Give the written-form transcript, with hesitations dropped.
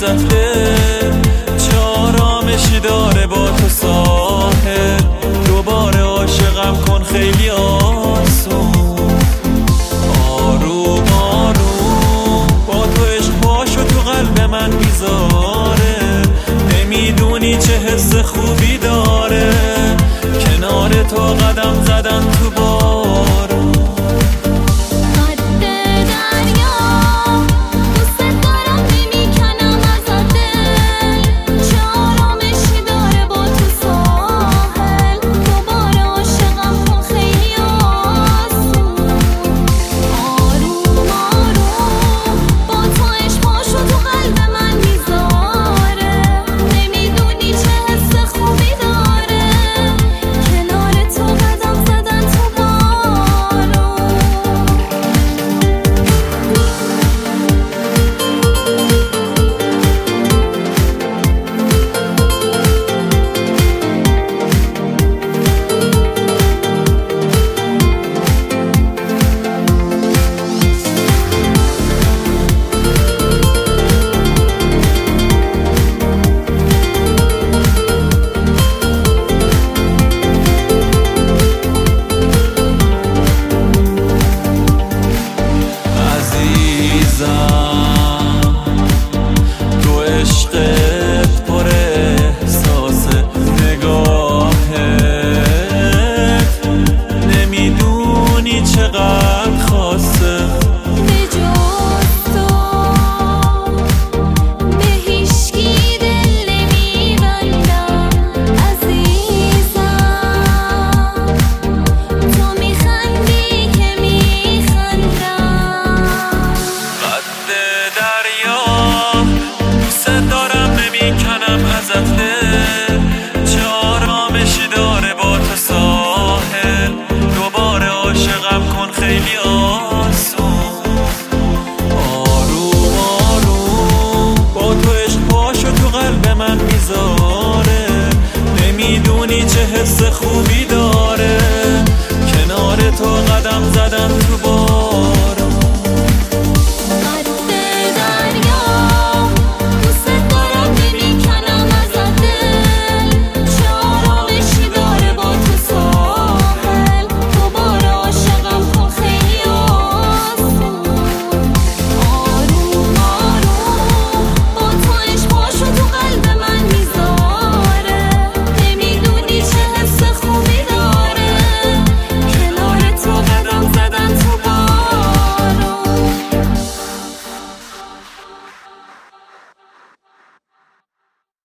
ازت دل، چه آرامشی داره با تو ساحل. دوباره عاشقم کن خیلی آسون، آروم آروم با تو عشق پاشو تو قلب من میذاره. نمیدونی چه حس خوبی داره کنار تو قدم زدن تو بارون. تو عشقت پر احساسه، نگاهت نمیدونی چقدر خاصه. به جز تو به هیچکی دل نمیبندم عزیزم، تو میخندی که میخندم. قد دریا دوست دارم نمیکنم ازت دل، چه آرامشی داره با تو ساحل. دوباره عاشقم کن خیلی آسون، آروم آروم با تو عشق پاشو تو قلب من میذاره. نمیدونی چه حس خوبی داره